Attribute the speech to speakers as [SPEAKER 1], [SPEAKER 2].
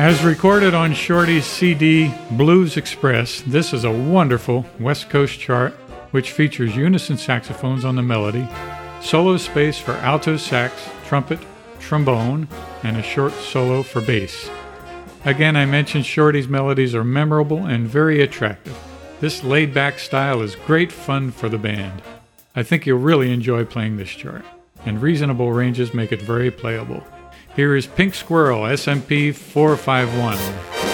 [SPEAKER 1] As recorded on Shorty's CD Blues Express, this is a wonderful West Coast chart which features unison saxophones on the melody, solo space for alto sax, trumpet, trombone, and a short solo for bass. Again, I mentioned Shorty's melodies are memorable and very attractive. This laid-back style is great fun for the band. I think you'll really enjoy playing this chart, and reasonable ranges make it very playable. Here is Pink Squirrel, SMP 451.